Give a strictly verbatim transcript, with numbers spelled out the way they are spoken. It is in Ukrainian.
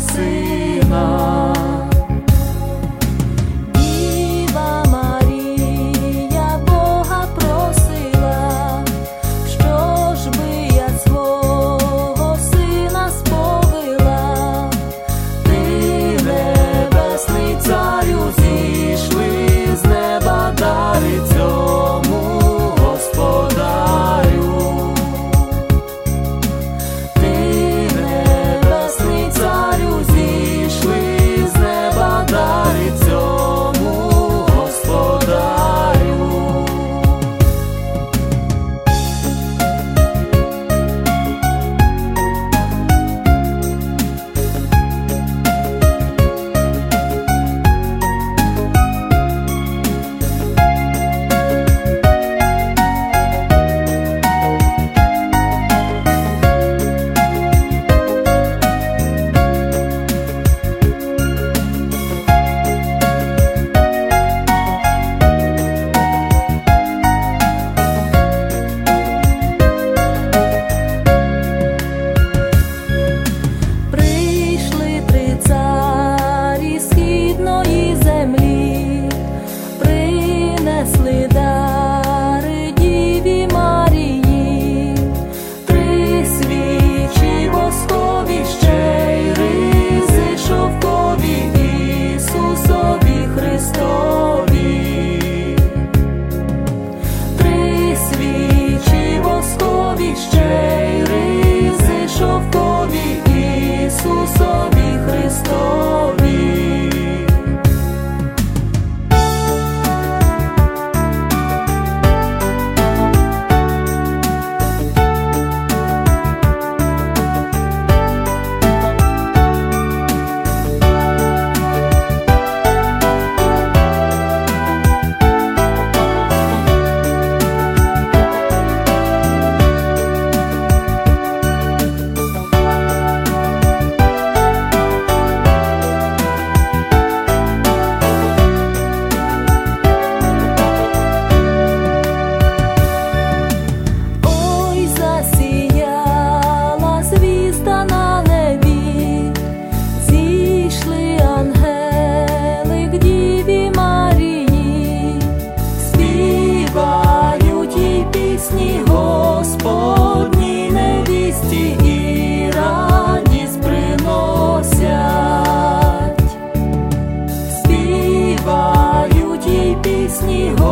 сина. Діва Марія Бога просила, що ж би я свого сина сповила. Ти, небесний царю, зійшли з неба, дари цьому господарю. Ти, небесний царю, зійшли з неба, дари цьому господарю. Прийшли три царі східної землі, принесли дари Діві Марії, три свічі воскові, ще й ризи шовкові Ісусові Христові. Три свічі воскові, ще й ризи шовкові Ісусові Христові. Ой, засіяла звізда на небі, зійшли ангели к Діві Марії, співають їй пісні Господній невісті і радість приносять. Співають їй пісні